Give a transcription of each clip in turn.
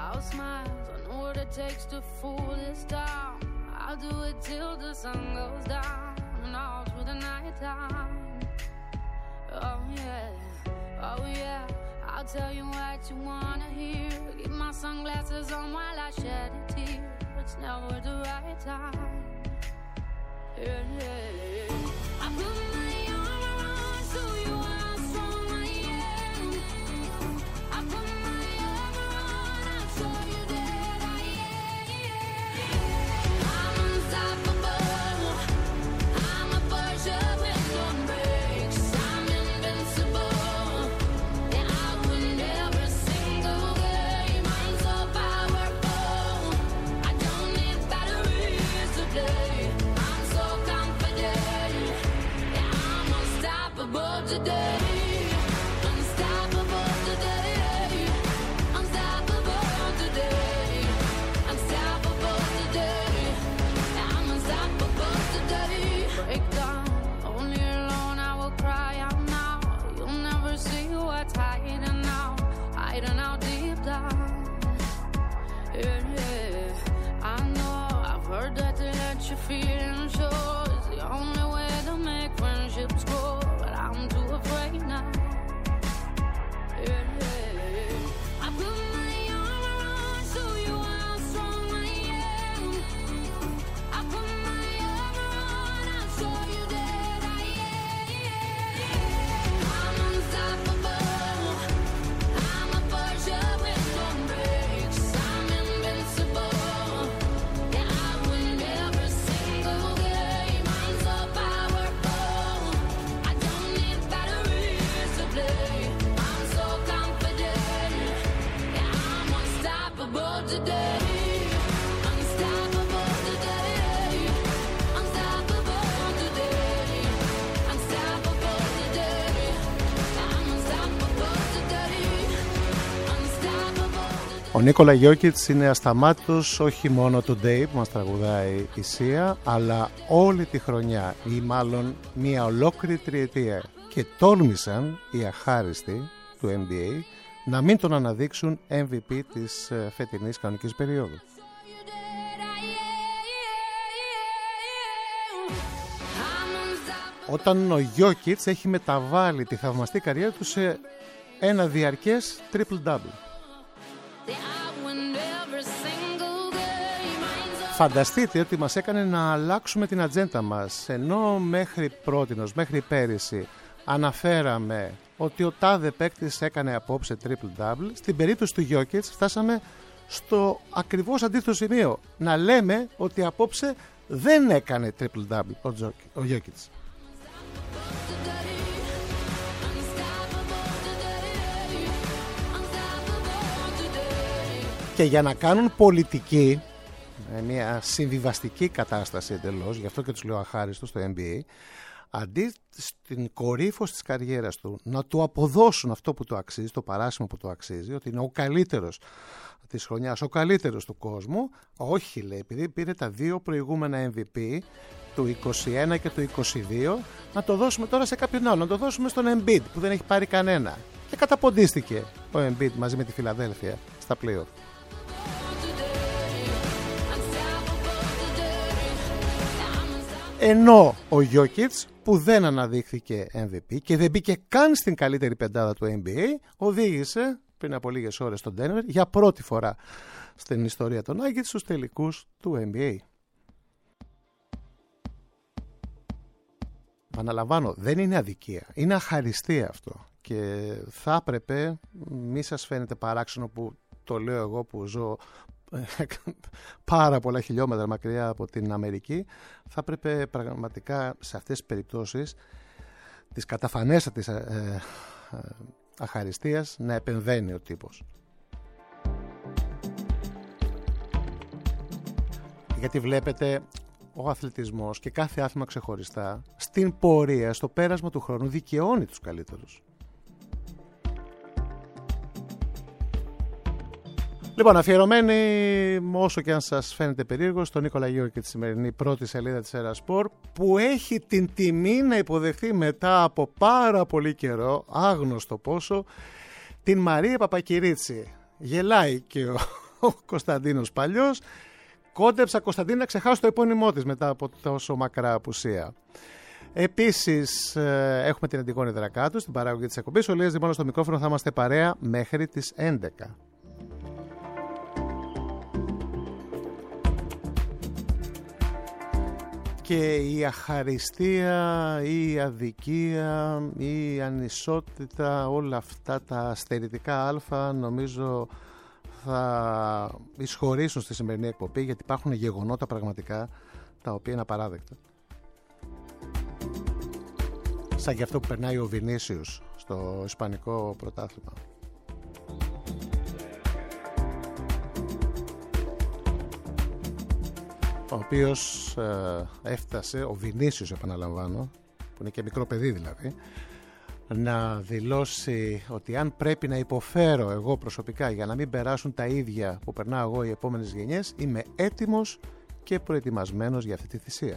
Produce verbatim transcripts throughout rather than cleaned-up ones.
I'll smile, I know what it takes to fool this town. I'll do it till the sun goes down and all through the night time. Oh yeah, oh yeah, I'll tell you what you wanna hear. Keep my sunglasses on while I shed a tear. It's never the right time. Yeah, yeah, yeah. I put my arm around so you how strong I am. I put my arm around, I'll show you that I am. I'm unstoppable. I'm a Porsche with no brakes. I'm invincible. Yeah, I win every single game. I'm so powerful. I don't need batteries today. I'm so confident. Yeah, I'm unstoppable today. Unstoppable today. Unstoppable today. Unstoppable today. Yeah, I'm unstoppable today. Break down, only alone I will cry out now. You'll never see what's hiding now, hiding out deep down. Yeah, yeah. I know, I've heard that to let your feelings show is the only way to make friendships grow, but I'm too afraid now. Yeah, yeah. I put my arm around, show you how strong I am. I put my arm around, I'll show you that I am. I'm unstoppable. I'm a Porsche with no brakes. I'm invincible. Yeah, I win every single game. I'm so powerful. I don't need batteries to play. I'm so confident. Yeah, I'm unstoppable today. Unstoppable today. Unstoppable today. Unstoppable today. I'm unstoppable today. Unstoppable today. Ο Νίκολα Γιόκιτς είναι ασταμάτητος όχι μόνο today που μας τραγουδάει η Σία, αλλά όλη τη χρονιά ή μάλλον μια ολόκληρη τριετία, και τόλμησαν οι αχάριστοι του N B A να μην τον αναδείξουν εμ βι πι της ε, φετινής κανονικής περίοδου. Όταν ο Γιόκιτς έχει μεταβάλει τη θαυμαστή καριέρα του σε ένα διαρκές triple-double. Φανταστείτε ότι μας έκανε να αλλάξουμε την ατζέντα μας. Ενώ μέχρι πρότινος, μέχρι πέρυσι αναφέραμε ότι ο τάδε παίκτης έκανε απόψε triple-double, στην περίπτωση του Γιόκιτς φτάσαμε στο ακριβώς αντίθετο σημείο. Να λέμε ότι απόψε δεν έκανε triple-double ο Γιόκιτς. Και για να κάνουν πολιτική, μια συμβιβαστική κατάσταση εντελώς, γι' αυτό και τους λέω αχάριστος στο N B A, αντί στην κορύφωση της καριέρας του να του αποδώσουν αυτό που του αξίζει, το παράσημο που του αξίζει, ότι είναι ο καλύτερος της χρονιάς, ο καλύτερος του κόσμου, όχι, λέει, επειδή πήρε τα δύο προηγούμενα εμ βι πι του είκοσι ένα και του είκοσι δύο, να το δώσουμε τώρα σε κάποιον άλλο, να το δώσουμε στον Embiid που δεν έχει πάρει κανένα. Και καταποντίστηκε ο Embiid μαζί με τη Φιλαδέλφια στα play-off. Ενώ ο Γιόκιτς, που δεν αναδείχθηκε εμ βι πι και δεν μπήκε καν στην καλύτερη πεντάδα του N B A, οδήγησε πριν από λίγες ώρες στον Denver για πρώτη φορά στην ιστορία των Nuggets στους τελικούς του N B A. Αναλαμβάνω, δεν είναι αδικία, είναι αχαριστία αυτό, και θα έπρεπε, μη σας φαίνεται παράξενο που το λέω εγώ που ζω πάρα πολλά χιλιόμετρα μακριά από την Αμερική, θα έπρεπε πραγματικά σε αυτές τις περιπτώσεις της καταφανέστατης ε, ε, αχαριστίας να επεμβαίνει ο τύπος. Γιατί βλέπετε, ο αθλητισμός και κάθε άθλημα ξεχωριστά στην πορεία, στο πέρασμα του χρόνου δικαιώνει τους καλύτερους. Λοιπόν, αφιερωμένη, όσο και αν σας φαίνεται περίεργο, στον Νίκολα Γιώργη και τη σημερινή πρώτη σελίδα της Ερασπορ, που έχει την τιμή να υποδεχθεί μετά από πάρα πολύ καιρό, άγνωστο πόσο, την Μαρία Παπακυρίτσι. Γελάει και ο, ο Κωνσταντίνος Παλιός. Κόντεψα, Κωνσταντίνα, να ξεχάσω το επώνυμό της μετά από τόσο μακρά απουσία. Επίσης έχουμε την Αντιγόνη Δρακάτου στην παράγωγη της εκπομπής. Ο Λίας Δημόνος στο μικρόφωνο, θα είμαστε παρέα μέχρι τις έντεκα. Και η αχαριστία, η αδικία, η ανισότητα, όλα αυτά τα στερητικά αλφα νομίζω θα εισχωρήσουν στη σημερινή εκπομπή, γιατί υπάρχουν γεγονότα πραγματικά τα οποία είναι απαράδεκτα. Σαν και αυτό που περνάει ο Βινίσιους στο ισπανικό πρωτάθλημα. Ο οποίος ε, έφτασε, ο Βινίσιους επαναλαμβάνω, που είναι και μικρό παιδί δηλαδή, να δηλώσει ότι αν πρέπει να υποφέρω εγώ προσωπικά για να μην περάσουν τα ίδια που περνάω εγώ οι επόμενες γενιές, είμαι έτοιμος και προετοιμασμένος για αυτή τη θυσία.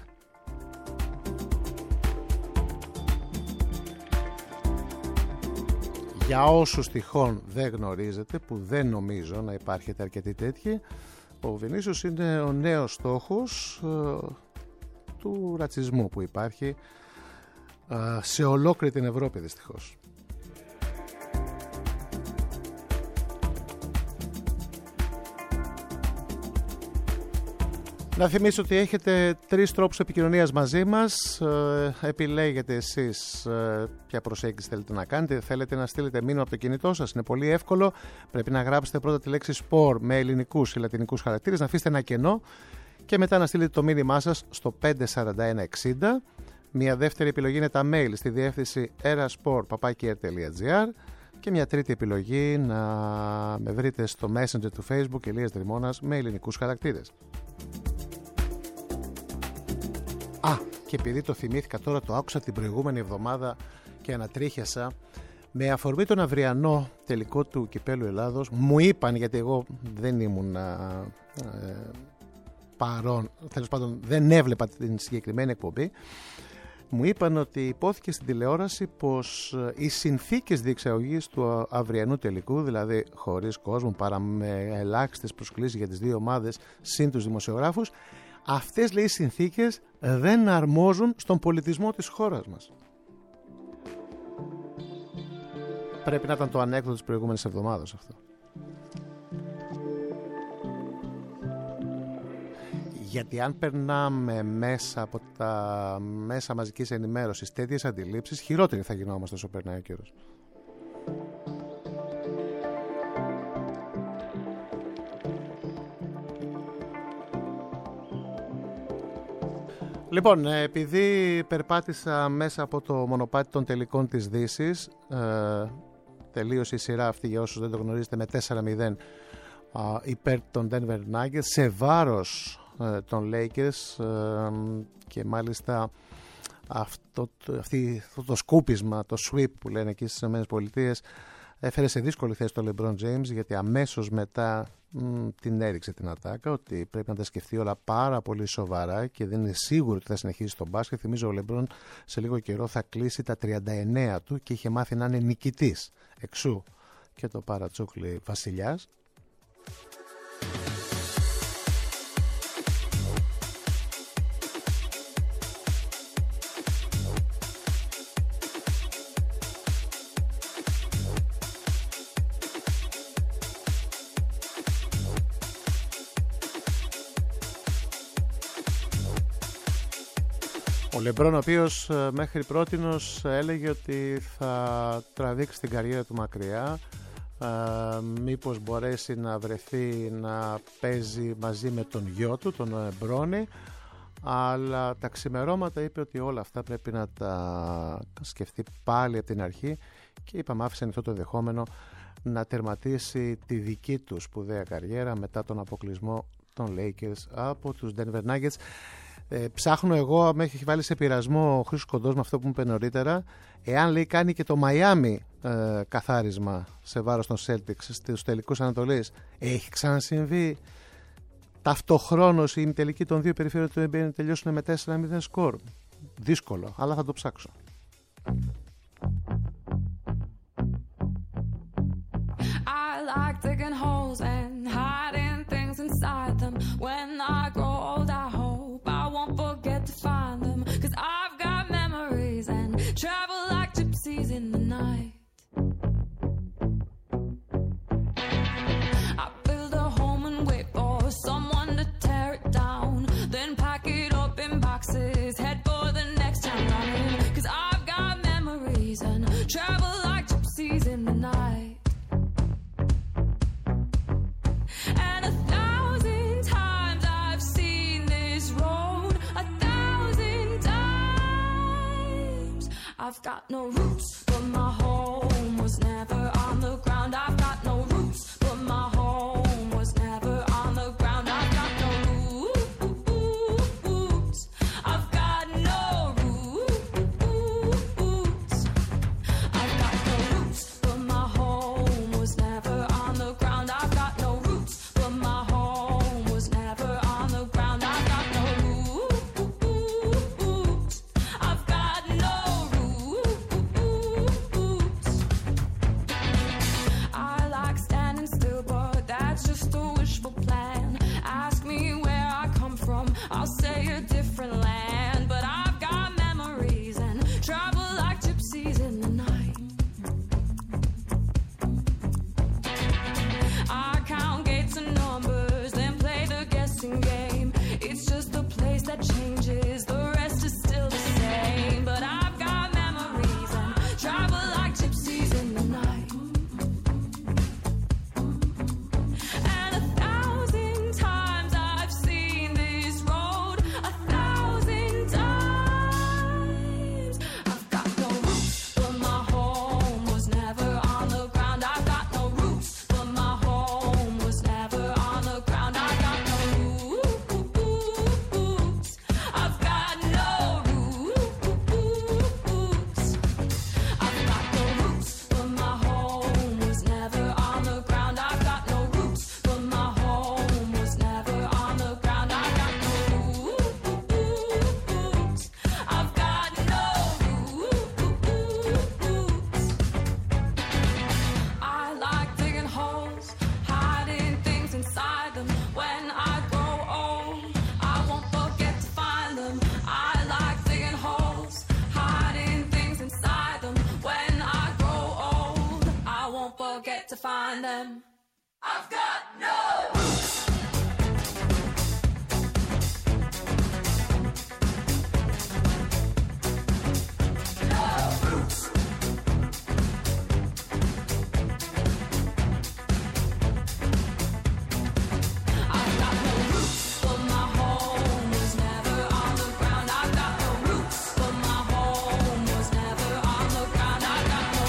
Για όσους τυχόν δεν γνωρίζετε, που δεν νομίζω να υπάρχετε αρκετοί τέτοιοι, ο Βινίσιος είναι ο νέος στόχος ε, του ρατσισμού που υπάρχει ε, σε ολόκληρη την Ευρώπη δυστυχώς. Να θυμίσω ότι έχετε τρεις τρόπους επικοινωνίας μαζί μας. Ε, επιλέγετε εσείς ε, ποια προσέγγιση θέλετε να κάνετε. Θέλετε να στείλετε μήνυμα από το κινητό σας. Είναι πολύ εύκολο. Πρέπει να γράψετε πρώτα τη λέξη σπορ με ελληνικούς ή λατινικούς χαρακτήρες, να αφήσετε ένα κενό και μετά να στείλετε το μήνυμά σας στο πέντε τέσσερα ένα εξήντα. Μια δεύτερη επιλογή είναι τα mail στη διεύθυνση eraspor παπάκι r τελεία gr και μια τρίτη επιλογή να με βρείτε στο Messenger του Facebook Ηλίας Δρυμώνας με ελληνικούς χαρακτήρες. Α, και επειδή το θυμήθηκα τώρα, το άκουσα την προηγούμενη εβδομάδα και ανατρίχιασα, με αφορμή τον αυριανό τελικό του Κυπέλλου Ελλάδος, μου είπαν, γιατί εγώ δεν ήμουν α, ε, παρόν, τέλος πάντων δεν έβλεπα την συγκεκριμένη εκπομπή, μου είπαν ότι υπόθηκε στην τηλεόραση πως οι συνθήκες διεξαγωγής του αυριανού τελικού, δηλαδή χωρίς κόσμο, παρά με ελάχιστες προσκλήσεις για τις δύο ομάδες συν τους δημοσιογράφους, αυτές, λέει, οι συνθήκες δεν αρμόζουν στον πολιτισμό της χώρας μας. Πρέπει να ήταν το ανέκδοτο της προηγούμενης εβδομάδας αυτό. Γιατί αν περνάμε μέσα από τα μέσα μαζικής ενημέρωσης τέτοιες αντιλήψεις, χειρότεροι θα γινόμαστε όσο περνάει ο καιρός. Λοιπόν, επειδή περπάτησα μέσα από το μονοπάτι των τελικών της Δύσης, ε, τελείωσε η σειρά αυτή, για όσους δεν το γνωρίζετε, με τέσσερα μηδέν ε, υπέρ των Denver Nuggets, σε βάρος ε, των Lakers, ε, και μάλιστα αυτό, αυτή, αυτό το σκούπισμα, το sweep που λένε εκεί στις ΗΠΑ, έφερε σε δύσκολη θέση τον LeBron James, γιατί αμέσως μετά μ, την έριξε την ατάκα, ότι πρέπει να τα σκεφτεί όλα πάρα πολύ σοβαρά και δεν είναι σίγουρο ότι θα συνεχίσει τον μπάσκετ. Θυμίζω ο LeBron σε λίγο καιρό θα κλείσει τα τριάντα εννέα του και είχε μάθει να είναι νικητής. Εξού και το παρατσούκλι βασιλιάς. Ο Λεμπρόν, ο οποίος μέχρι πρότινος έλεγε ότι θα τραβήξει την καριέρα του μακριά, ε, μήπως μπορέσει να βρεθεί να παίζει μαζί με τον γιο του, τον Μπρόνι, αλλά τα ξημερώματα είπε ότι όλα αυτά πρέπει να τα σκεφτεί πάλι από την αρχή και είπαμε, άφησε ανοιχτό το ενδεχόμενο να τερματίσει τη δική του σπουδαία καριέρα μετά τον αποκλεισμό των Lakers από τους Denver Nuggets. Ε, ψάχνω εγώ, με έχει βάλει σε πειρασμό ο Χρήστος Κοντός με αυτό που μου είπε νωρίτερα, εάν, λέει, κάνει και το Μαϊάμι ε, καθάρισμα σε βάρος των Celtics στους τελικούς Ανατολής. Έχει ξανασυμβεί ταυτοχρόνως η ημιτελική των δύο περιφέρειων του N B A να τελειώσουν με τέσσερα μηδέν σκορ? Δύσκολο, αλλά θα το ψάξω. I like digging holes and hiding I've got no roots, but my home was never on the ground. I've got no roots, but my home was never on the ground. I've got no roots. I've got no roots. I've got no roots, but my home was never on the ground. I've got no roots, but my home was never on the ground. I've got no roots. I've got no roots. I like standing still, but that's just a wishful plan. Ask me where I come from, I'll say a different land. But I've got memories and travel like gypsies in the night. I count gates and numbers, then play the guessing game. It's just a place that changes, the rest is still the same. But I've got memories and travel like gypsies in the night. And a thousand times I've seen this road, a thousand times. I've got no roots, but my home was never on the ground. I've got no roots, but my home was never on the ground. I've got no roots. I've got no roots. I've got no roots, but my home was never on the ground. I've got no roots, but my home was never on the ground. I've got no roots. I've got no roots. I like digging holes, hiding things inside them. When I grow old, I won't forget to find them. I like digging holes, hiding things inside them. When I grow old, I won't forget to find them. I've got no roots. No roots. I've got no roots, but my home was never on the ground. I've got no roots, but my home was never on the ground. I've got no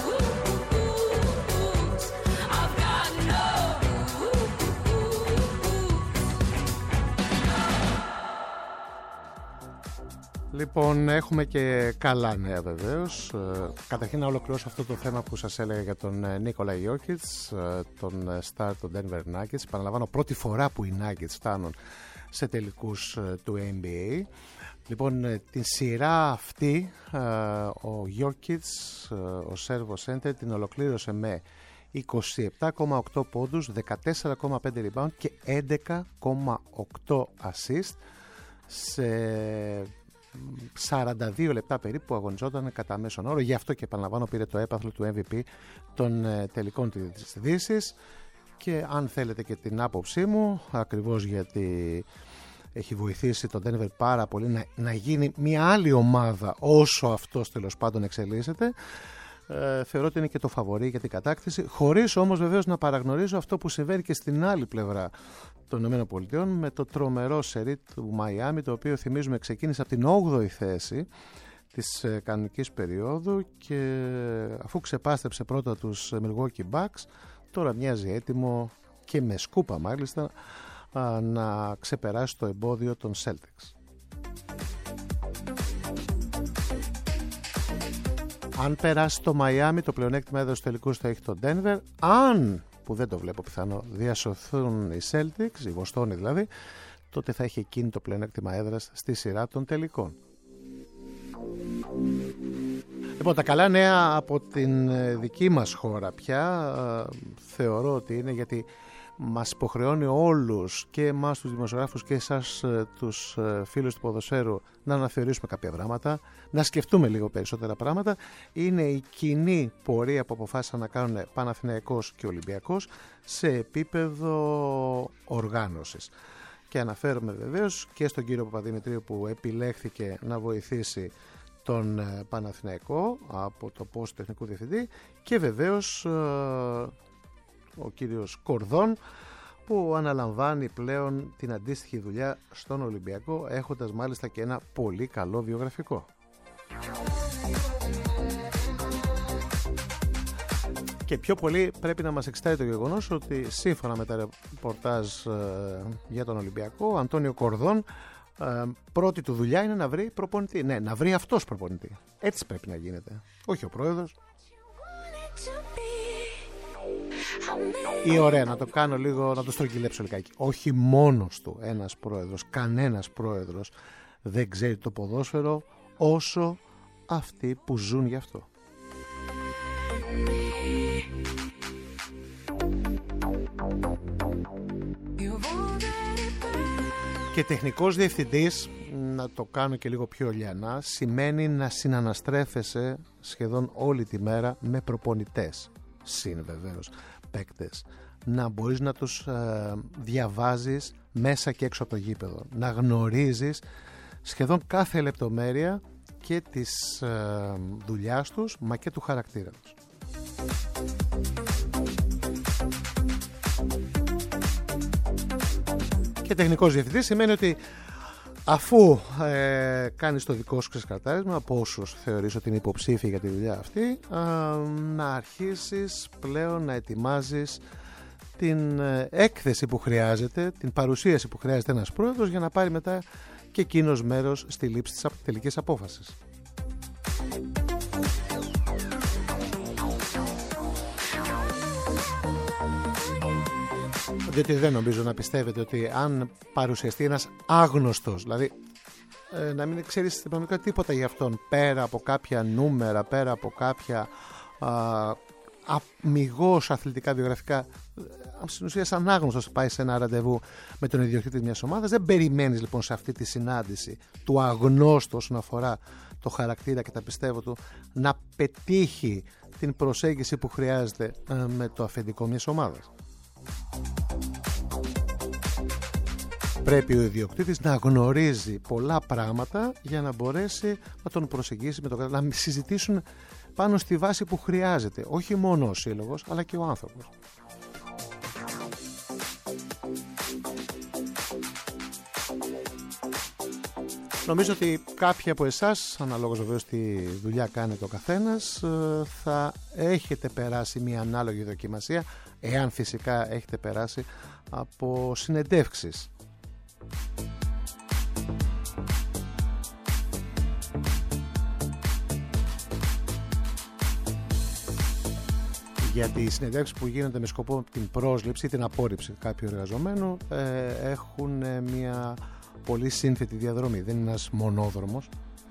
roots. I've got no roots. Λοιπόν, έχουμε και καλά νέα βεβαίως. Ε, καταρχήν να ολοκληρώσω αυτό το θέμα που σας έλεγα για τον Νίκολα Γιόκιτς, ε, τον star των Denver Nuggets. Παραλαμβάνω, πρώτη φορά που οι Nuggets φτάνουν σε τελικούς ε, του N B A. Λοιπόν, ε, την σειρά αυτή ε, ο Γιόκιτς, ε, ο Σέρβο Center, την ολοκλήρωσε με είκοσι επτά κόμμα οκτώ πόντους, δεκατέσσερα κόμμα πέντε rebound και έντεκα κόμμα οκτώ assist σε σαράντα δύο λεπτά περίπου που αγωνιζόταν κατά μέσον όρο. Γι' αυτό και επαναλαμβάνω πήρε το έπαθλο του εμ βι πι των ε, τελικών της Δύσης. Και αν θέλετε και την άποψή μου, ακριβώς γιατί έχει βοηθήσει τον Denver πάρα πολύ να, να γίνει μια άλλη ομάδα όσο αυτός τέλος πάντων εξελίσσεται, ε, θεωρώ ότι είναι και το φαβορί για την κατάκτηση, χωρίς όμως βεβαίως να παραγνωρίζω αυτό που συμβαίνει και στην άλλη πλευρά των ΗΠΑ με το τρομερό σερί του Μαϊάμι, το οποίο θυμίζουμε ξεκίνησε από την όγδοη θέση της ε, κανονικής περίοδου και αφού ξεπάστεψε πρώτα τους Milwaukee Bucks, τώρα μοιάζει έτοιμο και με σκούπα μάλιστα α, να ξεπεράσει το εμπόδιο των Celtics. Αν περάσει το Μαϊάμι, το πλεονέκτημα έδωσε στους τελικούς θα έχει το Denver. Αν, που δεν το βλέπω πιθανό, διασωθούν οι Celtics, οι Βοστόνοι δηλαδή, τότε θα έχει εκείνη το πλεονέκτημα έδρας στη σειρά των τελικών. Λοιπόν, τα καλά νέα από την δική μας χώρα πια θεωρώ ότι είναι, γιατί μας υποχρεώνει όλους, και εμάς τους δημοσιογράφους και εσάς τους φίλους του ποδοσφαίρου, να αναθεωρήσουμε κάποια πράγματα, να σκεφτούμε λίγο περισσότερα πράγματα. Είναι η κοινή πορεία που αποφάσισαν να κάνουν Παναθηναϊκός και Ολυμπιακός σε επίπεδο οργάνωσης. Και αναφέρομαι βεβαίως και στον κύριο Παπαδημητρίου που επιλέχθηκε να βοηθήσει τον Παναθηναϊκό από το πόστο τεχνικού διευθυντή, και βεβαίως ο κύριος Κορδόν που αναλαμβάνει πλέον την αντίστοιχη δουλειά στον Ολυμπιακό, έχοντας μάλιστα και ένα πολύ καλό βιογραφικό. Και πιο πολύ πρέπει να μας εξητάρει το γεγονός ότι σύμφωνα με τα ρεπορτάζ ε, για τον Ολυμπιακό, ο Αντώνιο Κορδόν, ε, πρώτη του δουλειά είναι να βρει προπονητή. Ναι, να βρει αυτός προπονητή. Έτσι πρέπει να γίνεται. Όχι ο πρόεδρος. Ή ωραία, να το κάνω λίγο, να το στρογγυλέψω λιγάκι. Όχι μόνος του ένας πρόεδρος, κανένας πρόεδρος δεν ξέρει το ποδόσφαιρο όσο αυτοί που ζουν γι' αυτό. Και τεχνικός διευθυντής, να το κάνω και λίγο πιο λιανά, σημαίνει να συναναστρέφεσαι σχεδόν όλη τη μέρα με προπονητές. Συν βεβαίως παίκτες. Να μπορείς να τους ε, διαβάζεις μέσα και έξω από το γήπεδο. Να γνωρίζεις σχεδόν κάθε λεπτομέρεια και της ε, δουλειάς τους, μα και του χαρακτήρα τους. Και τεχνικός διευθυντής σημαίνει ότι αφού ε, κάνεις το δικό σου ξεσκαρτάρισμα από όσους θεωρείς ότι είναι υποψήφιοι για τη δουλειά αυτή, ε, να αρχίσεις πλέον να ετοιμάζεις την ε, έκθεση που χρειάζεται, την παρουσίαση που χρειάζεται ένας πρόεδρος για να πάρει μετά και εκείνος μέρος στη λήψη της τελικής απόφασης. Διότι δεν νομίζω να πιστεύετε ότι αν παρουσιαστεί ένας άγνωστος, δηλαδή ε, να μην ξέρεις πραγματικά τίποτα για αυτόν, πέρα από κάποια νούμερα, πέρα από κάποια α, αμιγώς αθλητικά βιογραφικά, στην ουσία σαν άγνωστος πάει σε ένα ραντεβού με τον ιδιοκτήτη μιας ομάδας, δεν περιμένεις λοιπόν σε αυτή τη συνάντηση του αγνώστου όσον αφορά το χαρακτήρα και τα πιστεύω του να πετύχει την προσέγγιση που χρειάζεται ε, με το αφεντικό μιας ομάδας. Πρέπει ο ιδιοκτήτης να γνωρίζει πολλά πράγματα για να μπορέσει να τον προσεγγίσει με το να συζητήσουν πάνω στη βάση που χρειάζεται, όχι μόνο ο σύλλογος αλλά και ο άνθρωπος. Νομίζω ότι κάποιοι από εσάς, αναλόγως βεβαίως τι δουλειά κάνετε ο καθένας, θα έχετε περάσει μια ανάλογη δοκιμασία, εάν φυσικά έχετε περάσει από συνεντεύξεις. Γιατί οι συνεντεύξεις που γίνονται με σκοπό την πρόσληψη ή την απόρριψη κάποιου εργαζομένου ε, έχουν ε, μια πολύ σύνθετη διαδρομή, δεν είναι ένας μονόδρομος.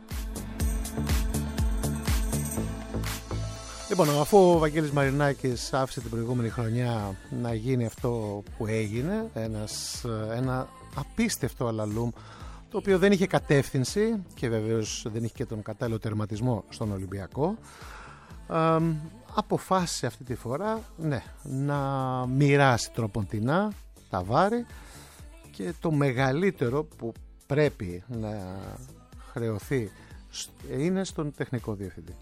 Λοιπόν, αφού ο Βαγγέλης Μαρινάκης άφησε την προηγούμενη χρονιά να γίνει αυτό που έγινε, ένας, ένα απίστευτο αλαλούμ, το οποίο δεν είχε κατεύθυνση και βεβαίως δεν είχε και τον κατάλληλο τερματισμό στον Ολυμπιακό, ε, αποφάσισε αυτή τη φορά ναι, να μοιράσει τροποντινά τα βάρη και το μεγαλύτερο που πρέπει να χρεωθεί είναι στον τεχνικό διευθυντή.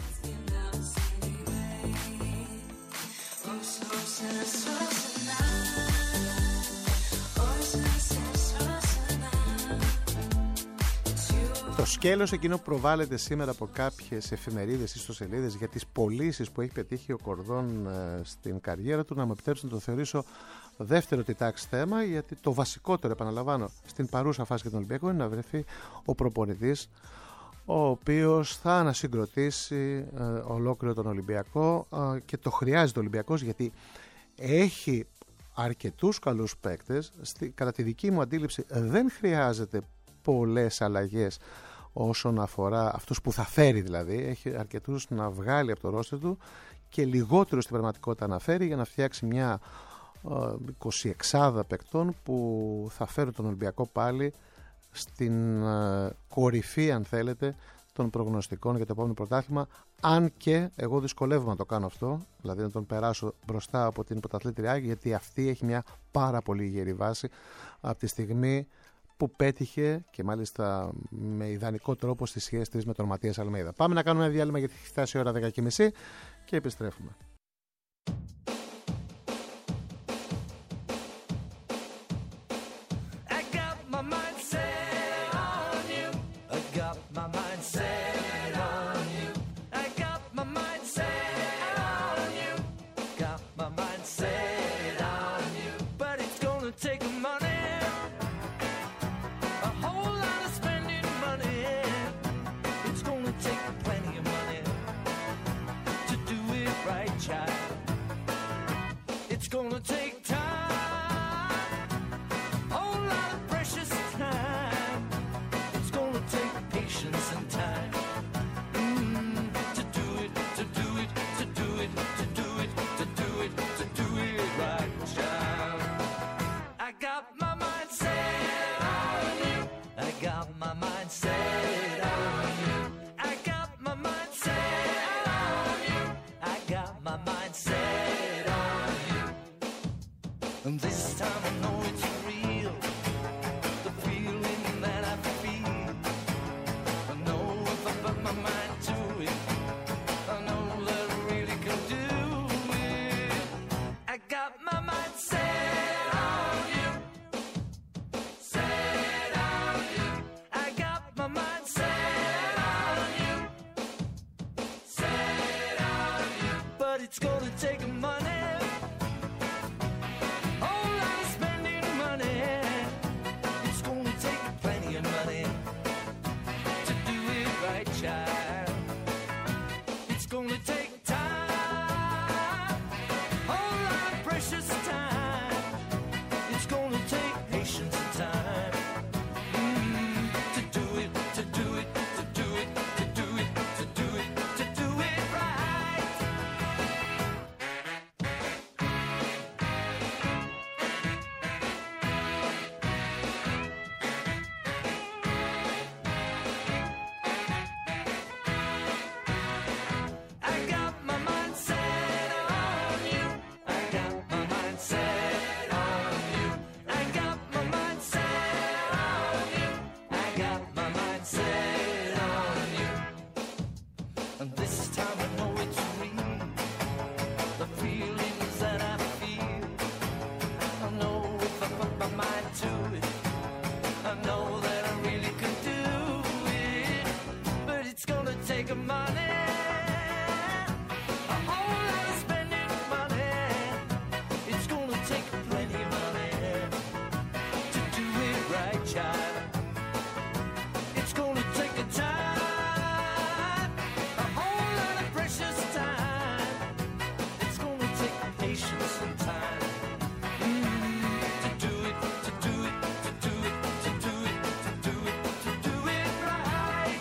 Το σκέλος εκείνο που προβάλλεται σήμερα από κάποιες εφημερίδες ή ιστοσελίδες για τις πωλήσεις που έχει πετύχει ο Κορδόν ε, στην καριέρα του, να μου επιτρέψει να το θεωρήσω δεύτερο τιτάξη θέμα, γιατί το βασικότερο, επαναλαμβάνω, στην παρούσα φάση για τον Ολυμπιακό είναι να βρεθεί ο προπονητής ο οποίος θα ανασυγκροτήσει ε, ολόκληρο τον Ολυμπιακό ε, και το χρειάζεται ο Ολυμπιακός, γιατί έχει αρκετούς καλούς παίκτες. Στη, κατά τη δική μου αντίληψη δεν χρειάζεται πολλές αλλαγές όσον αφορά αυτούς που θα φέρει, δηλαδή έχει αρκετούς να βγάλει από το ρόστερ του και λιγότερο στην πραγματικότητα να φέρει για να φτιάξει μια εικοσιεξάδα παικτών που θα φέρουν τον Ολυμπιακό πάλι στην uh, κορυφή, αν θέλετε, των προγνωστικών για το επόμενο πρωτάθλημα, αν και εγώ δυσκολεύομαι να το κάνω αυτό, δηλαδή να τον περάσω μπροστά από την πρωταθλήτρια, γιατί αυτή έχει μια πάρα πολύ γερή βάση από τη στιγμή που πέτυχε και μάλιστα με ιδανικό τρόπο στη σχέση της με τον Ματίας Αλμέιδα. Πάμε να κάνουμε ένα διάλειμμα γιατί έχει φτάσει η ώρα δέκα και μισή και επιστρέφουμε. It's gonna take time, a whole lot of precious time. It's gonna take patience and time mm, to do it, to do it, to do it, to do it, to do it, to do it right, child. I got my mind set on you. I got my mind set on you. I got my mind set on you. I got my mind set on you. And this time I know it's real, the feeling that I feel. I know if I put my mind to it, I know that I really can do it. I got my mind set on you, set on you. I got my mind set on you, set on you. But it's gonna take money, whole lot of spending money. It's gonna take plenty of money to do it right, child. It's gonna take time, whole lot of precious time. It's gonna take patience and time mm, to do it, to do it, to do it, to do it, to do it, to do it right. I got my mind set on you. I got my mind set on you. I got my mind set on you. I got my mind set on you. And this time I know it's real, the feelings that I feel. I know if I put my mind to it, I know that I really can do it. But it's gonna take a money, a whole lot of spending money. It's gonna take plenty of money to do it right, child. It's gonna take a time, a whole lot of precious time. It's gonna take patience and time mm, to do it, to do it, to do it, to do it, to do it, to do it right.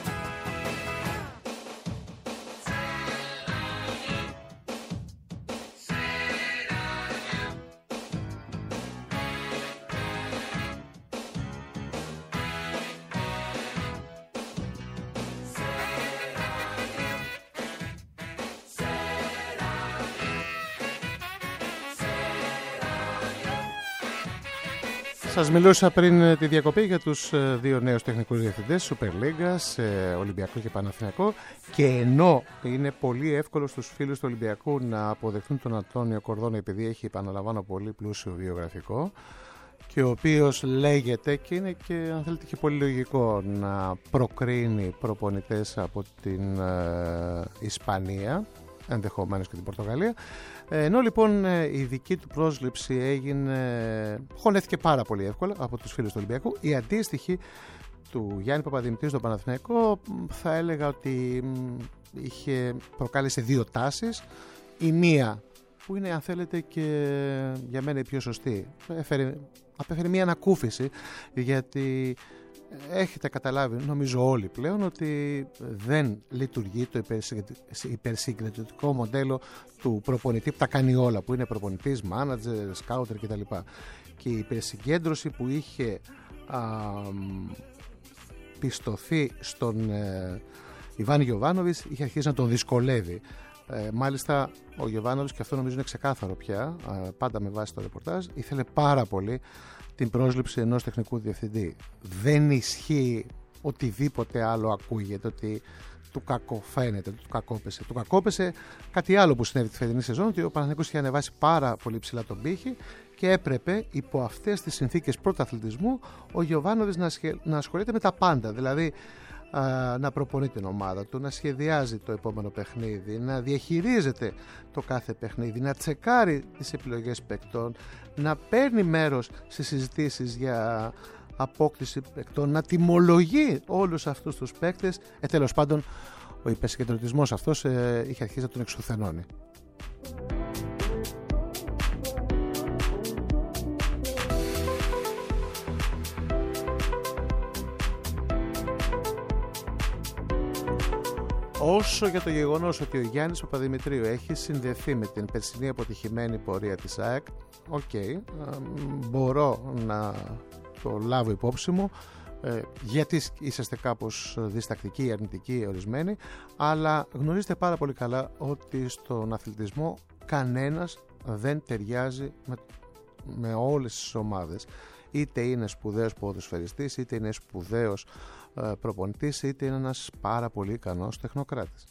Σας μιλούσα πριν τη διακοπή για τους ε, δύο νέους τεχνικούς διευθυντές Super League, ε, Ολυμπιακό και Παναθηναϊκό, και ενώ είναι πολύ εύκολο στους φίλους του Ολυμπιακού να αποδεχτούν τον Αντώνιο Κορδόνα, επειδή έχει, επαναλαμβάνω, πολύ πλούσιο βιογραφικό, και ο οποίος λέγεται, και είναι και, αν θέλετε, και πολύ λογικό, να προκρίνει προπονητές από την ε, Ισπανία, ενδεχομένως και την Πορτογαλία. Ενώ λοιπόν η δική του πρόσληψη έγινε, χωνέθηκε πάρα πολύ εύκολα από τους φίλους του Ολυμπιακού, η αντίστοιχη του Γιάννη Παπαδημητρίου στον Παναθηναϊκό θα έλεγα ότι είχε προκάλεσε δύο τάσεις. Η μία, που είναι, αν θέλετε, και για μένα η πιο σωστή, έφερε, απέφερε μια ανακούφιση, γιατί έχετε καταλάβει, νομίζω όλοι πλέον, ότι δεν λειτουργεί το υπερσυγκριτικό μοντέλο του προπονητή που τα κάνει όλα, που είναι προπονητής, μάνατζερ, σκάουτερ κτλ. Και η υπερσυγκέντρωση που είχε α, πιστωθεί στον ε, Ιβάν Γιοβάνοβιτς είχε αρχίσει να τον δυσκολεύει. Ε, μάλιστα ο Γιοβάνοβιτς, και αυτό νομίζω είναι ξεκάθαρο πια, ε, πάντα με βάση το ρεπορτάζ, ήθελε πάρα πολύ την πρόσληψη ενός τεχνικού διευθυντή. Δεν ισχύει οτιδήποτε άλλο ακούγεται, ότι του κακοφαίνεται, του κακόπεσε. Του κακόπεσε κάτι άλλο που συνέβη τη φετινή σεζόν, ότι ο Παναθηναϊκός είχε ανεβάσει πάρα πολύ ψηλά τον πύχη και έπρεπε υπό αυτές τις συνθήκες πρωταθλητισμού ο Γιοβάνοβιτς να, ασχε... να ασχολείται με τα πάντα. Δηλαδή α, να προπονεί την ομάδα του, να σχεδιάζει το επόμενο παιχνίδι, να διαχειρίζεται το κάθε παιχνίδι, να τσεκάρει τις επιλογές παικτών, να παίρνει μέρος σε συζητήσεις για απόκτηση παικτών, να τιμολογεί όλους αυτούς τους παίκτες. Ε, τέλος πάντων, ο υπερσυγκεντρωτισμός αυτός ε, είχε αρχίσει να τον εξουθενώνει. όσο για το γεγονός ότι ο Γιάννης Παπαδημητρίου έχει συνδεθεί με την περσινή αποτυχημένη πορεία της ΑΕΚ, οκ, okay, μπορώ να το λάβω υπόψη μου, ε, γιατί είσαστε κάπως διστακτικοί ή αρνητικοί ορισμένοι, αλλά γνωρίζετε πάρα πολύ καλά ότι στον αθλητισμό κανένας δεν ταιριάζει με, με όλες τις ομάδες. Είτε είναι σπουδαίος ποδοσφαιριστής, είτε είναι σπουδαίος ε, προπονητής, είτε είναι ένας πάρα πολύ ικανός τεχνοκράτης.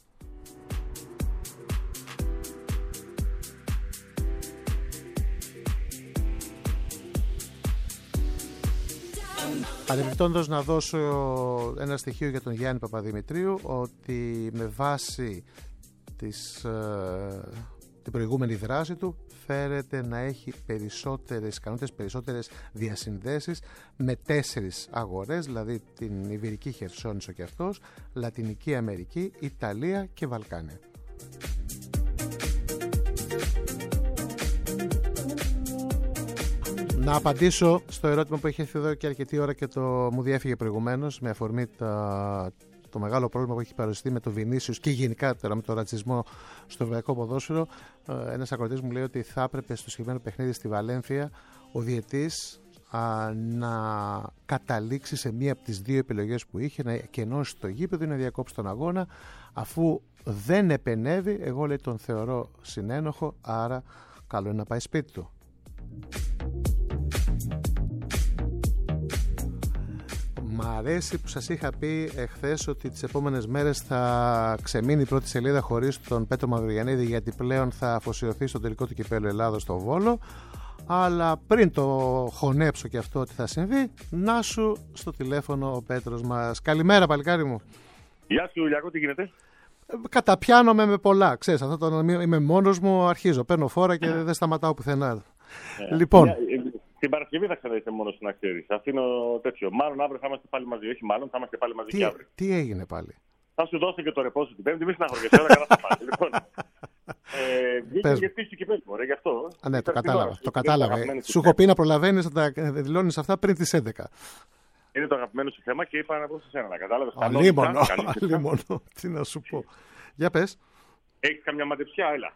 Παρεμπιπτόντως να δώσω ένα στοιχείο για τον Γιάννη Παπαδημητρίου, ότι με βάση της, ε, την προηγούμενη δράση του φέρεται να έχει περισσότερες ικανότητες, περισσότερες διασυνδέσεις με τέσσερις αγορές, δηλαδή την Ιβηρική Χερσόνησο και αυτός, Λατινική Αμερική, Ιταλία και Βαλκάνια. Να απαντήσω στο ερώτημα που έχει έρθει εδώ και αρκετή ώρα και το μου διέφυγε προηγουμένως, με αφορμή τα, το μεγάλο πρόβλημα που έχει παρουσιαστεί με το Βινίσιους και γενικά τώρα με το ρατσισμό στο ευρωπαϊκό ποδόσφαιρο. Ένας ακροατής μου λέει ότι θα έπρεπε στο συγκεκριμένο παιχνίδι στη Βαλένθια ο διαιτής α, να καταλήξει σε μία από τις δύο επιλογές που είχε, να κενώσει το γήπεδο ή να διακόψει τον αγώνα. Αφού δεν επενέβη, εγώ λέει τον θεωρώ συνένοχο, άρα καλό είναι να πάει σπίτι του. Μ' αρέσει που σας είχα πει εχθές ότι τις επόμενες μέρες θα ξεμείνει η πρώτη σελίδα χωρίς τον Πέτρο Μαυρογιαννίδη, γιατί πλέον θα αφοσιωθεί στο τελικό του κυπέλλου Ελλάδος στο Βόλο. Αλλά πριν το χωνέψω και αυτό ότι θα συμβεί, να σου στο τηλέφωνο ο Πέτρος μας. Καλημέρα παλικάρι μου. Γεια σου Λιακό, τι γίνεται? Καταπιάνομαι με πολλά, ξέρεις, αυτό το είμαι μόνος μου, αρχίζω, παίρνω φόρα και δεν σταματάω πουθενά. Ε, λοιπόν... ε, την Παρασκευή θα ξαναείστε μόνος να ξέρεις. Αφήνω τέτοιο. Μάλλον αύριο θα είμαστε πάλι μαζί. Όχι, μάλλον θα είμαστε πάλι μαζί τι, και αύριο. Τι έγινε πάλι? Θα σου δώσω και το ρεπό σου την Πέμπτη. Μη συναχωριέσαι, όλα καλά θα πάνε. Λοιπόν, ε, βγήκε και πίσω του κυπέλλου, ωραία, γι' αυτό. Α, ναι, το Ήταν κατάλαβα. την Το ώρα. κατάλαβα. Σου έχω πει να προλαβαίνεις να τα δηλώνεις αυτά πριν τις έντεκα. Είναι το αγαπημένο σου θέμα και είπα να πω σε σένα, να κατάλαβες. Αλίμονο, αλίμονο. Τι να σου πω. Για πες. Έχεις καμιά μαντεψιά, έλα.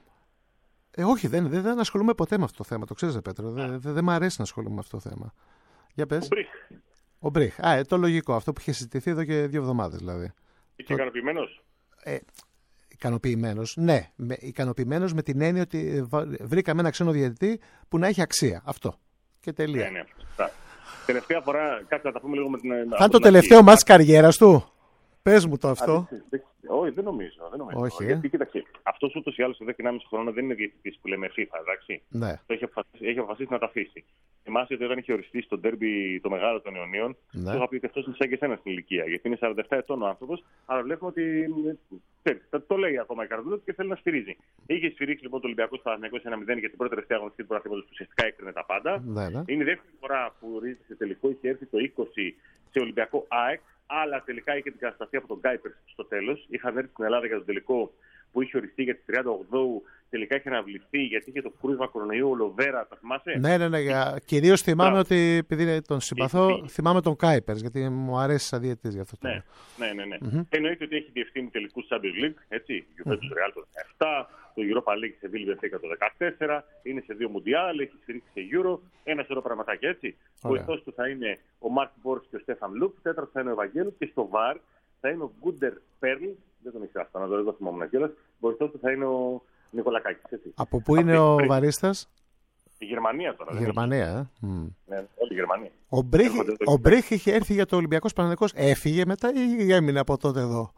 Ε, όχι, δεν, δεν, δεν ασχολούμαι ποτέ με αυτό το θέμα. Το ξέρεις, Πέτρο. Δεν δε, δε μ' αρέσει να ασχολούμαι με αυτό το θέμα. Για πες. Ο Μπριχ. Ο Μπριχ. Α, ε, το λογικό. Αυτό που είχε συζητηθεί εδώ και δύο εβδομάδες δηλαδή. Είσαι το... ικανοποιημένος? Ε, ικανοποιημένος, ναι. Με, ικανοποιημένος με την έννοια ότι βρήκαμε ένα ξένο διαιτητή που να έχει αξία. Αυτό. Και τελεία. Ναι, ναι. Τελευταία φορά, κάτσε να τα πούμε λίγο με την. Θα είναι το τελευταίο μάτς καριέρας του. Πες μου το αυτό. Όχι, δεν νομίζω. Δεν νομίζω. Όχι. Γιατί κοίταξε, αυτό ούτως ή άλλως εδώ και ενάμιση χρόνο δεν είναι διαιτητής που λέμε FIFA, εντάξει. Ναι. Το έχει αποφασίσει, έχει αποφασίσει να τα αφήσει. Θυμάσαι ότι όταν είχε οριστεί στο ντέρμπι το μεγάλο των Ιωνίων, Ναι. του είχα πει ότι αυτό είναι σαν και εσένα στην ηλικία. Γιατί είναι σαράντα επτά ετών ο άνθρωπος, αλλά βλέπουμε ότι. Ξέρεις, το λέει ακόμα η καρδούλα του και θέλει να σφυρίζει. Είχε σφυρίξει λοιπόν το Ολυμπιακό στο Παναθηναϊκό ένα μηδέν για την πρώτη τελευταία αγωνιστική του πρωταθλήματος που ουσιαστικά έκρινε τα πάντα. Ναι, ναι. Είναι η δεύτερη φορά που ορίζεται σε τελικό, είχε έρθει το είκοσι σε Ολυμπιακό ΑΕΚ. Αλλά τελικά είχε την κατασταθεί από τον Κάιπερ στο τέλος. Είχαν έρθει στην Ελλάδα για τον τελικό που είχε οριστεί για τις τριάντα οκτώ. Τελικά είχε αναβληθεί γιατί είχε το κρούσμα κορονοϊού ο Λοβέρα. Τα θυμάσαι? Ναι, ναι, ναι. Κυρίως θυμάμαι Μπράβο. ότι επειδή τον συμπαθώ, Έχει- θυμάμαι τον Κάιπερ, γιατί μου αρέσει σαν διαιτητής γι' αυτό. το Ναι, λέω. ναι, ναι. ναι. Μμμ. Εννοείται ότι έχει διευθύνει τελικούς Champions League. Έτσι. Juventus Real το δεκαεπτά, το Europa League σε Βίλ Μπενφίκα το δεκατέσσερα, είναι σε δύο Μουντιάλ, έχει στηρίξει σε Euro. Ένα σωρό πραγματάκια έτσι. Ωραία. Βοηθός του θα είναι ο Μάρκ Μπόρς και ο Στέφαν Λουπ. Τέταρτο θα είναι ο Ευαγγέλου και στο βαρ θα είναι ο Γκούντερ Πέρλ. Δεν τον ήξερα αυτό, να το δεν θυμόμουν κιόλας. Βοηθός του θα είναι ο Νικολακάκης. Έτσι. Από πού είναι Αυτή- ο πριν- βαρίστας? Η Γερμανία τώρα. Η δεν Γερμανία, ε. Μμ. είναι. Ναι, όλη η Γερμανία. Ο Μπρίχ, Έρχονται εδώ ο και Μπρίχ είχε έρθει για το Ολυμπιακός Παναθηναϊκός. Έφυγε μετά ή έμεινε από τότε εδώ?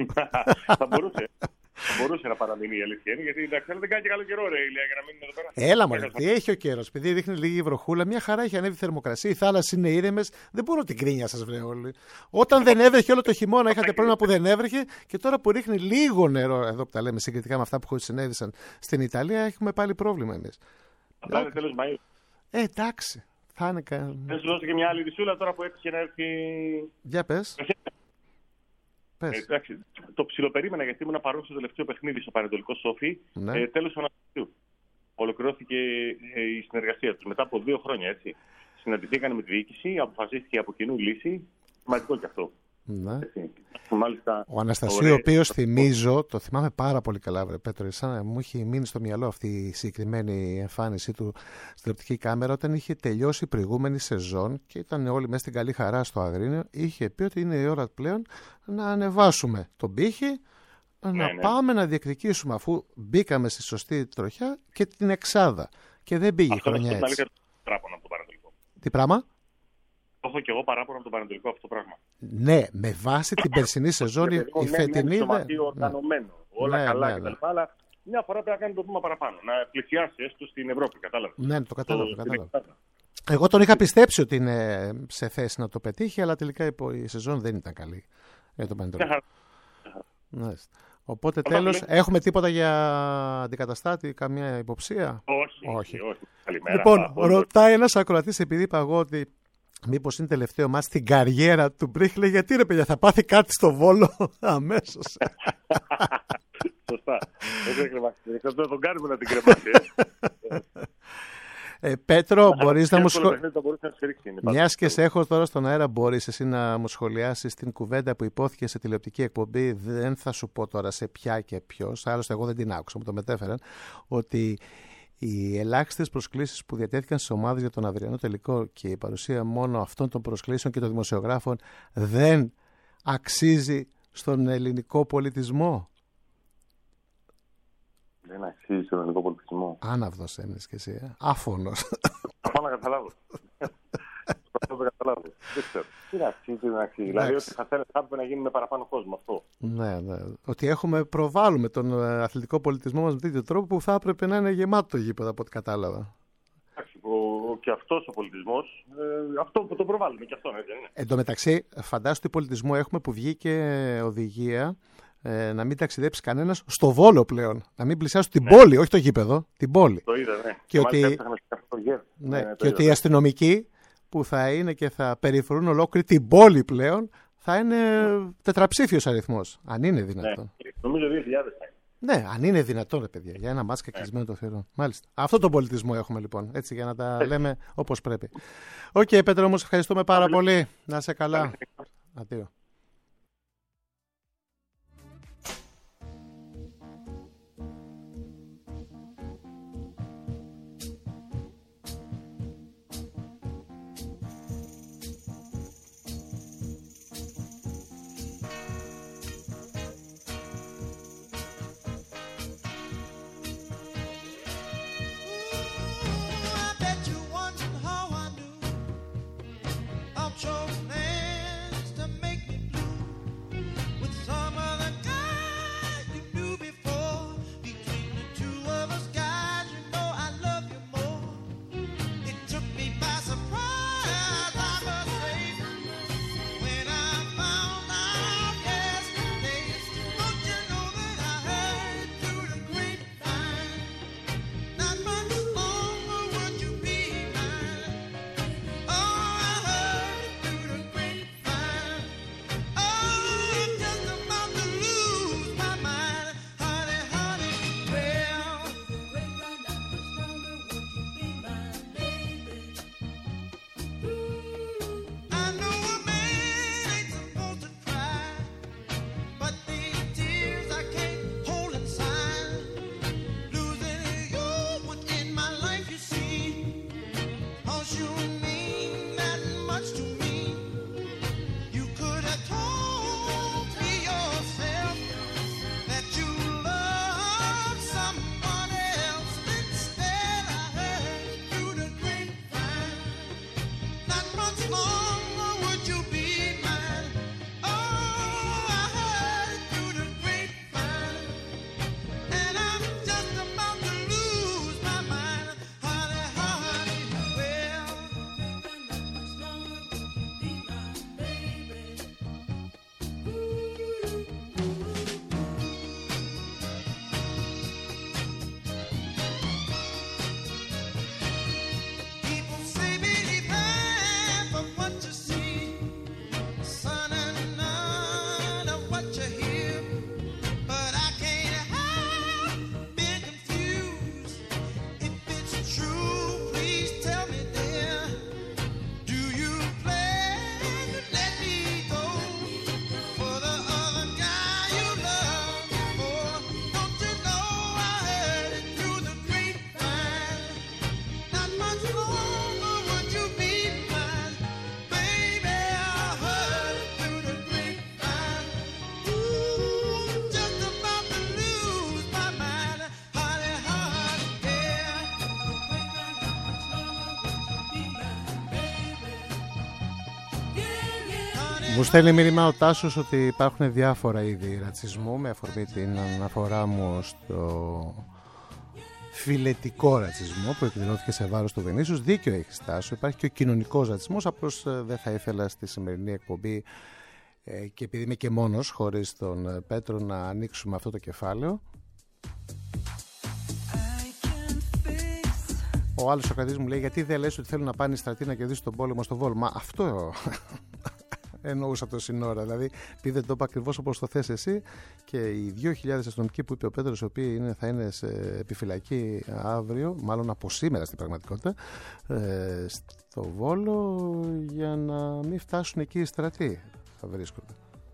Θα μπορούσε. Θα μπορούσε να παραμείνει η αλήθεια είναι, γιατί εντάξει, αλλά δεν κάνει και καλό καιρό, ρε Ηλία, για να μείνει εδώ πέρα. Έλα μωρέ, τι έχει ο καιρός. Επειδή ρίχνει λίγη βροχούλα, μια χαρά έχει ανέβει η θερμοκρασία. Οι θάλασσες είναι ήρεμες. Δεν μπορώ την κρίνια σας βρε όλοι. Όταν δεν έβρεχε όλο το χειμώνα, είχατε πρόβλημα που δεν έβρεχε. Και τώρα που ρίχνει λίγο νερό, εδώ που τα λέμε συγκριτικά με αυτά που συνέβησαν στην Ιταλία, έχουμε πάλι πρόβλημα εμείς. Απλά είναι τέλος Μαΐου. Ε, εντάξει. Θα είναι κα... Δεν σου δώσω και μια άλλη δισούλα τώρα που έτυχε να έρθει. Για πες. Ε, Πες. εντάξει, το ψιλοπερίμενα γιατί ήμουν παρόν στο τελευταίο παιχνίδι στο Πανετολικό Σόφι. Ναι. Ε, τέλος του Ανατολικού. Ολοκληρώθηκε ε, η συνεργασία τους μετά από δύο χρόνια. Έτσι. Συναντηθήκαν με τη διοίκηση, αποφασίστηκε από κοινού λύση. Σημαντικό κι αυτό. Ναι. Έτσι. Μάλιστα, Ο Αναστασίου, ωραίες- ο οποίος θυμίζω, το θυμάμαι πάρα πολύ καλά, βρε Πέτρο, σαν να μου είχε μείνει στο μυαλό αυτή η συγκεκριμένη εμφάνισή του στην τηλεοπτική κάμερα όταν είχε τελειώσει η προηγούμενη σεζόν και ήταν όλοι μέσα στην καλή χαρά στο Αγρίνιο. Είχε πει ότι είναι η ώρα πλέον να ανεβάσουμε τον πύχη, να ναι. πάμε να διεκδικήσουμε αφού μπήκαμε στη σωστή τροχιά και την εξάδα. Και δεν πήγε η Αυτό χρονιά είναι έτσι. παράπονο από τον Πανετολικό. Τι πράγμα? Το έχω και εγώ παράπονο από τον Πανετολικό αυτό το πράγμα. Ναι, με βάση την περσινή σεζόν η Γιατί, η ναι, φετινή. ναι, δεν- σωματείο ναι. οργανωμένο, όλα Ναι, καλά ναι, κτλ. ναι. Αλλά μια φορά πρέπει να κάνει το βήμα παραπάνω. Να πλησιάσει έστω στην Ευρώπη, κατάλαβε. Ναι, το κατάλαβα. Το- το κατάλαβα. την εξάδα. Εγώ τον είχα πιστέψει ότι είναι σε θέση να το πετύχει, αλλά τελικά η πο- η σεζόν δεν ήταν καλή για τον Μια Πανετολικό. χαρά. Μάλιστα. Οπότε Όταν τέλος, λέμε- έχουμε τίποτα για αντικαταστάτη, καμία υποψία? Όχι, Όχι. όχι. όχι. Καλημέρα. Λοιπόν, Από- ρωτάει ένας ακροατής, επειδή είπα εγώ ότι μήπως είναι τελευταίο μας στην καριέρα του Μπρίχλε, γιατί ρε παιδιά, θα πάθει κάτι στο Βόλο αμέσως. Σωστά. Δεν θα κρεμάσει. Δεν θα τον κάνουμε να την κρεμάσει. ε. Ε, Πέτρο, μπορείς να μου Εύκολο σχολιάσεις. παιχνίδι θα μπορούσε να σφυρίξει, είναι Μιας και πάντως. σε έχω τώρα στον αέρα, μπορείς εσύ να μου σχολιάσεις την κουβέντα που υπόθηκε σε τηλεοπτική εκπομπή? Δεν θα σου πω τώρα σε ποια και ποιος, άλλωστε εγώ δεν την άκουσα, μου το μετέφεραν, ότι οι ελάχιστες προσκλήσεις που διατέθηκαν στις ομάδες για τον αυριανό τελικό και η παρουσία μόνο αυτών των προσκλήσεων και των δημοσιογράφων δεν αξίζει στον ελληνικό πολιτισμό. Δεν αξίζει στον ελληνικό πολιτισμό. Άναυδος έμεινες κι εσύ, ε? Άφωνος. Θα πάω να καταλάβω. Θα πάω να καταλάβω. Δεν ξέρω. Τι να αξίζει, δεν αξίζει. Δηλαδή ότι θα θέλει θα έπρεπε να γίνει με παραπάνω κόσμο αυτό. Ναι, ναι. Ότι έχουμε, προβάλλουμε τον ε, αθλητικό πολιτισμό μας με τέτοιο τρόπο που θα έπρεπε να είναι γεμάτο το γήπεδο από ό,τι κατάλαβα. Εντάξει, ο- και αυτό ο πολιτισμό, ε, αυτό που το προβάλλουμε και αυτό, έτσι δεν είναι. Εν τω μεταξύ, φαντάσου τι πολιτισμό έχουμε που βγήκε οδηγία ε, να μην ταξιδέψει κανένας στο Βόλο πλέον. Να μην πλησιάσει την πόλη, όχι το γήπεδο, την πόλη. Το είδα, ναι. Και μάλιστα ότι- έψαχνα και αυτό το γεύμα. Ναι, το και είδα. ότι οι αστυνομικοί που θα είναι και θα περιφρουρούν ολόκληρη την πόλη πλέον θα είναι τετραψήφιος αριθμός. Αν είναι Ναι, δυνατόν. νομίζω δύο χιλιάδες. Ναι, αν είναι δυνατόν, ρε παιδιά, για ένα μάτσκα κλεισμένο το θηρόν. Μάλιστα. Αυτό τον πολιτισμό έχουμε λοιπόν, έτσι για να τα λέμε όπως πρέπει. Οκ, okay, Πέτρο, όμως ευχαριστούμε πάρα πολύ. Να είσαι καλά. Αντίο. I bet you wonder how I knew of your plans to make me Μου στέλνει μήνυμα ο Τάσος ότι υπάρχουν διάφορα είδη ρατσισμού, με αφορμή την αναφορά μου στο φιλετικό ρατσισμό που εκδηλώθηκε σε βάρος του Βενίσιους. Δίκιο έχει, Τάσο. Υπάρχει και ο κοινωνικός ρατσισμός. Απλώς δεν θα ήθελα στη σημερινή εκπομπή, και επειδή είμαι και μόνος χωρίς τον Πέτρο, να ανοίξουμε αυτό το κεφάλαιο. Ο άλλος ο Κρατής μου λέει: γιατί δεν λες ότι θέλουν να πάνε οι στρατοί να κερδίσουν τον πόλεμο στο Βόλο? Μα αυτό εννοούσα το σύνορα. Δηλαδή, επειδή δεν το είπα ακριβώς όπως το θες εσύ, και οι δύο χιλιάδες αστυνομικοί που είπε ο Πέτρος, οι οποίοι είναι, θα είναι σε επιφυλακή αύριο, μάλλον από σήμερα στην πραγματικότητα, ε, στο Βόλο, για να μην φτάσουν εκεί οι στρατοί θα βρίσκονται.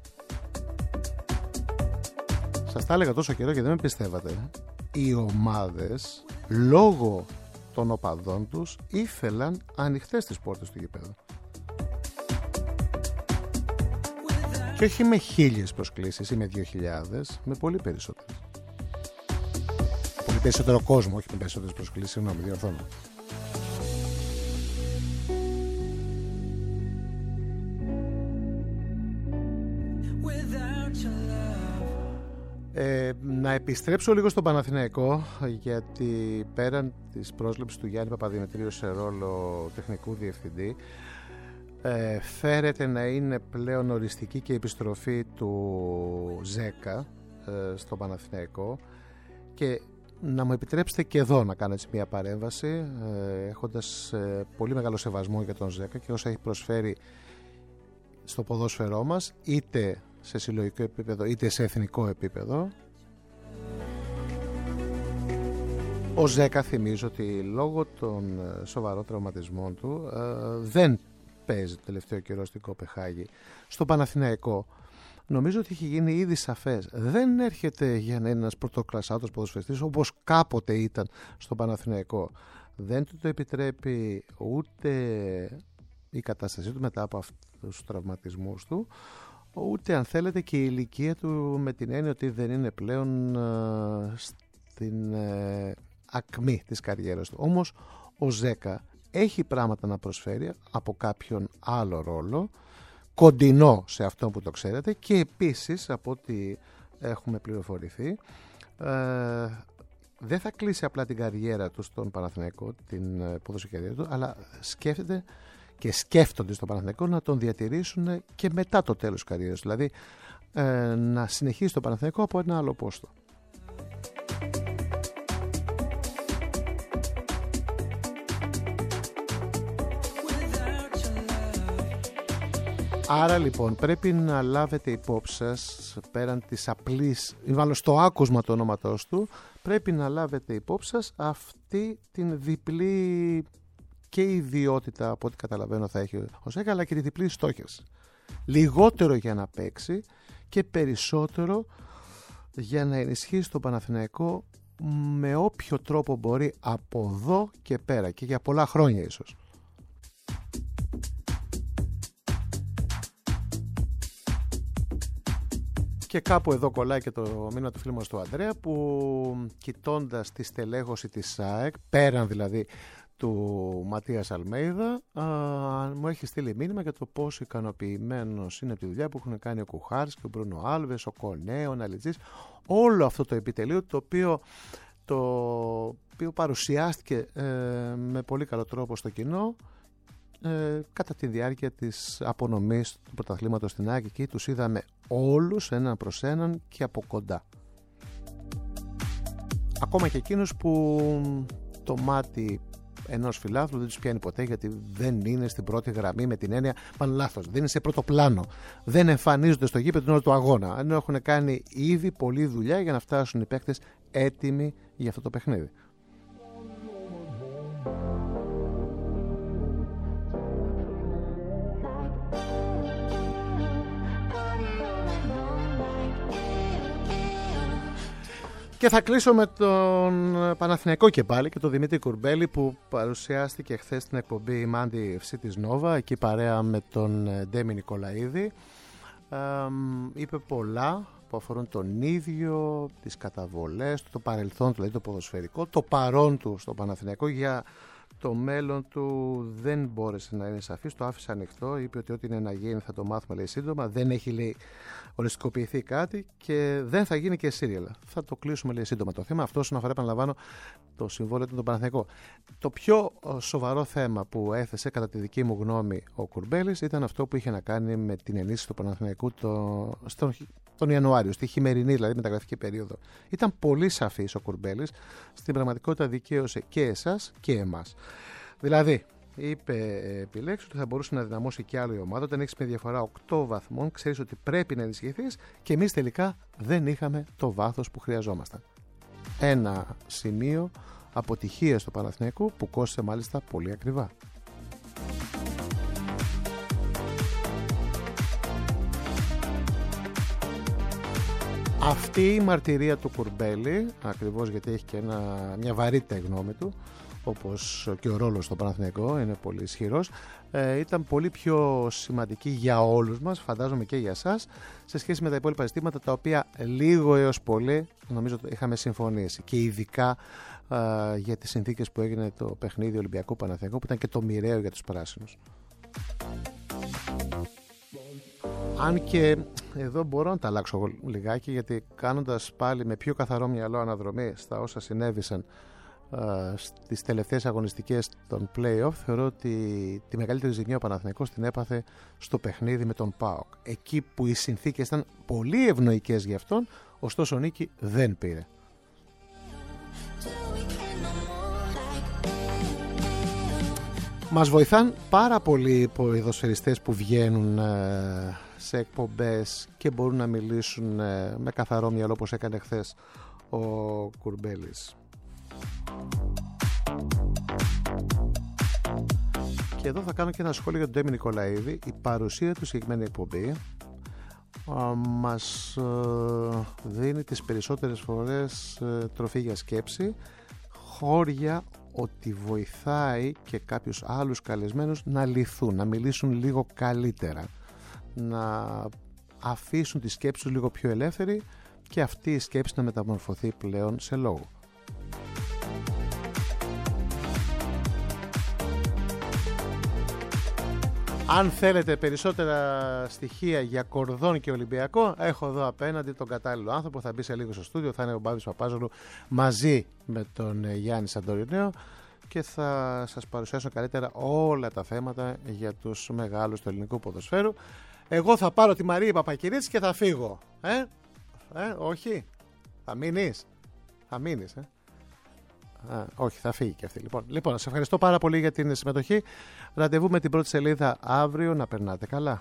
Σας τα έλεγα τόσο καιρό και δεν με πιστεύατε. Οι ομάδες, λόγω των οπαδών τους, ήθελαν ανοιχτές τις πόρτες του γηπέδου. Και όχι με χίλιες προσκλήσεις ή με δύο χιλιάδες, με πολύ περισσότερες. Πολύ περισσότερο κόσμο, όχι με περισσότερες προσκλήσεις, συγγνώμη, διορθώνω. Ε, να επιστρέψω λίγο στον Παναθηναϊκό, γιατί πέραν της πρόσληψης του Γιάννη Παπαδημητρίου σε ρόλο τεχνικού διευθυντή, ε, φέρεται να είναι πλέον οριστική και η επιστροφή του Ζέκα ε, στον Παναθηναϊκό, και να μου επιτρέψετε και εδώ να κάνω έτσι μια παρέμβαση, ε, έχοντας ε, πολύ μεγάλο σεβασμό για τον Ζέκα και όσα έχει προσφέρει στο ποδόσφαιρό μας, είτε σε συλλογικό επίπεδο είτε σε εθνικό επίπεδο. Ο Ζέκα, θυμίζω ότι λόγω των σοβαρών τραυματισμών του ε, δεν παίζει το τελευταίο καιρό στην Κοπεχάγη. Στο Παναθηναϊκό νομίζω ότι έχει γίνει ήδη σαφές, δεν έρχεται για να είναι ένας πρωτοκλασσάτος ποδοσφαιριστής όπως κάποτε ήταν στο Παναθηναϊκό. Δεν του το επιτρέπει ούτε η κατάστασή του μετά από αυτούς τους τραυματισμούς του, ούτε αν θέλετε και η ηλικία του, με την έννοια ότι δεν είναι πλέον uh, στην uh, ακμή της καριέρας του. Όμως ο Ζέκα έχει πράγματα να προσφέρει από κάποιον άλλο ρόλο, κοντινό σε αυτό που το ξέρετε, και επίσης από ό,τι έχουμε πληροφορηθεί uh, δεν θα κλείσει απλά την καριέρα του στον Παναθηναϊκό, την uh, ποδοσφαιρική καριέρα του, αλλά σκέφτεται και σκέφτονται στο Παναθηναϊκό να τον διατηρήσουν και μετά το τέλος της καριέρας. Δηλαδή ε, να συνεχίσει το Παναθηναϊκό από ένα άλλο πόστο. Άρα λοιπόν πρέπει να λάβετε υπόψη σας, πέραν της απλής, μάλλον στο άκουσμα του ονόματός του, πρέπει να λάβετε υπόψη σας αυτή την διπλή και η ιδιότητα, από ό,τι καταλαβαίνω, θα έχει ο Ζέκα, αλλά και τη διπλή στόχευση. Λιγότερο για να παίξει και περισσότερο για να ενισχύσει τον Παναθηναϊκό με όποιο τρόπο μπορεί από εδώ και πέρα, και για πολλά χρόνια ίσως. Και κάπου εδώ κολλάει και το μήνυμα του φίλου μας του Ανδρέα, που κοιτώντας τη στελέχωση της ΑΕΚ, πέραν δηλαδή του Ματίας Αλμέιδα, α, μου έχει στείλει μήνυμα για το πόσο ικανοποιημένος είναι από τη δουλειά που έχουν κάνει ο Κουχάρης και ο Μπρούνο Άλβες, ο Κονέ, ο Ναλιτζής, όλο αυτό το επιτελείο το οποίο, το οποίο παρουσιάστηκε ε, με πολύ καλό τρόπο στο κοινό ε, κατά τη διάρκεια της απονομής του πρωταθλήματος στην ΑΕΚ. Εκεί τους είδαμε όλους έναν προς έναν και από κοντά. Ακόμα και εκείνους που το μάτι ενός φιλάθλου δεν τους πιάνει ποτέ, γιατί δεν είναι στην πρώτη γραμμή, με την έννοια, μάλλον λάθος, δεν είναι σε πρώτο πλάνο, δεν εμφανίζονται στο γήπεδο την ώρα του αγώνα, ενώ έχουν κάνει ήδη πολλή δουλειά για να φτάσουν οι παίκτες έτοιμοι για αυτό το παιχνίδι. Και θα κλείσω με τον Παναθηναϊκό και πάλι και τον Δημήτρη Κουρμπέλη, που παρουσιάστηκε χθες στην εκπομπή Μάντι εφ σι της Νόβα, εκεί παρέα με τον Ντέμι Νικολαίδη. Ε, είπε πολλά που αφορούν τον ίδιο, τις καταβολές του, το παρελθόν του, δηλαδή το ποδοσφαιρικό, το παρόν του στο Παναθηναϊκό, για Το μέλλον του δεν μπόρεσε να είναι σαφής, το άφησε ανοιχτό, είπε ότι ό,τι είναι να γίνει θα το μάθουμε, λέει, σύντομα. Δεν έχει, λέει, οριστικοποιηθεί κάτι και δεν θα γίνει και σύριαλ. Θα το κλείσουμε, λέει, σύντομα το θέμα. Αυτό όσον αφορά, επαναλαμβάνω, το συμβόλαιο του τον Παναθηναϊκό. Το πιο σοβαρό θέμα που έθεσε, κατά τη δική μου γνώμη, ο Κουρμπέλης ήταν αυτό που είχε να κάνει με την ενίσχυση του Παναθηναϊκού το... στον... τον Ιανουάριο, στη χειμερινή δηλαδή μεταγραφική περίοδο. Ήταν πολύ σαφής ο Κουρμπέλης, στην πραγματικότητα δικαίωσε και εσάς και εμάς. Δηλαδή, είπε επιλέξει ότι θα μπορούσε να δυναμώσει και άλλο η ομάδα. Όταν έχεις με διαφορά οκτώ βαθμών, ξέρεις ότι πρέπει να ενισχυθείς και εμείς τελικά δεν είχαμε το βάθος που χρειαζόμασταν. Ένα σημείο αποτυχίας του Παναθηναϊκού που κόστησε μάλιστα πολύ ακριβά. Αυτή η μαρτυρία του Κουρμπέλη, ακριβώς γιατί έχει και ένα, μια βαρύτητα η γνώμη του, όπως και ο ρόλος στο Παναθηναϊκό είναι πολύ ισχυρός, ε, ήταν πολύ πιο σημαντική για όλους μας, φαντάζομαι και για εσάς, σε σχέση με τα υπόλοιπα ζητήματα τα οποία λίγο έως πολύ νομίζω ότι είχαμε συμφωνήσει, και ειδικά ε, για τις συνθήκες που έγινε το παιχνίδι Ολυμπιακού Παναθηναϊκού, που ήταν και το μοιραίο για τους πράσινους. Αν και εδώ μπορώ να τα αλλάξω λιγάκι, γιατί κάνοντας πάλι με πιο καθαρό μυαλό αναδρομή στα όσα συνέβησαν uh, στις τελευταίες αγωνιστικές των play-off, θεωρώ ότι τη μεγαλύτερη ζημιά ο Παναθηναϊκός την έπαθε στο παιχνίδι με τον ΠΑΟΚ. Εκεί που οι συνθήκες ήταν πολύ ευνοϊκές για αυτόν, ωστόσο νίκη δεν πήρε. Μας βοηθάν πάρα πολλοί οι ποδοσφαιριστές που βγαίνουν ε, σε εκπομπές και μπορούν να μιλήσουν ε, με καθαρό μυαλό, όπως έκανε χθες ο Κουρμπέλης. Και εδώ θα κάνω και ένα σχόλιο για τον Ντέμι Νικολαίδη. Η παρουσία του συγκεκριμένη εκπομπή ε, μας ε, δίνει τις περισσότερες φορές ε, τροφή για σκέψη, χώρια ότι βοηθάει και κάποιους άλλους καλεσμένους να λυθούν, να μιλήσουν λίγο καλύτερα, να αφήσουν τη σκέψη τους λίγο πιο ελεύθερη και αυτή η σκέψη να μεταμορφωθεί πλέον σε λόγο. Αν θέλετε περισσότερα στοιχεία για Κορδόν και Ολυμπιακό, έχω εδώ απέναντι τον κατάλληλο άνθρωπο. Θα μπει σε λίγο στο στούντιο, θα είναι ο Μπάβης Παπάζογλου μαζί με τον Γιάννη Σαντορινέο και θα σας παρουσιάσω καλύτερα όλα τα θέματα για τους μεγάλους του ελληνικού ποδοσφαίρου. Εγώ θα πάρω τη Μαρία Παπακυρίτση και θα φύγω. Ε, ε όχι, θα μείνεις, θα μείνεις, ε. Α, όχι, θα φύγει και αυτή. Λοιπόν, λοιπόν, σας ευχαριστώ πάρα πολύ για την συμμετοχή. Ραντεβού με την πρώτη σελίδα αύριο. Να περνάτε καλά.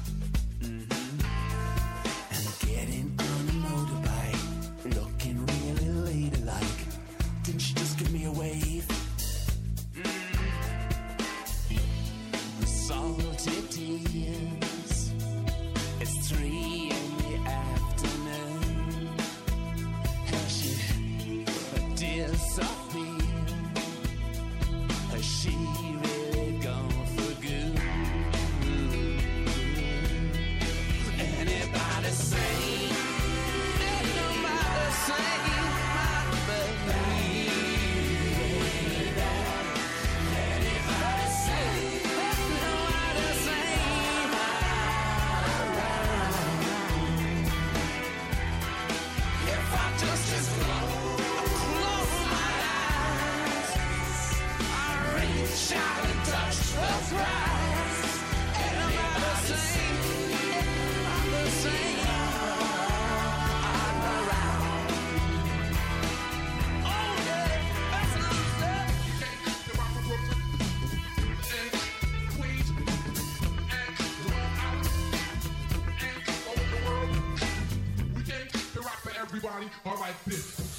Looking real everybody are like this.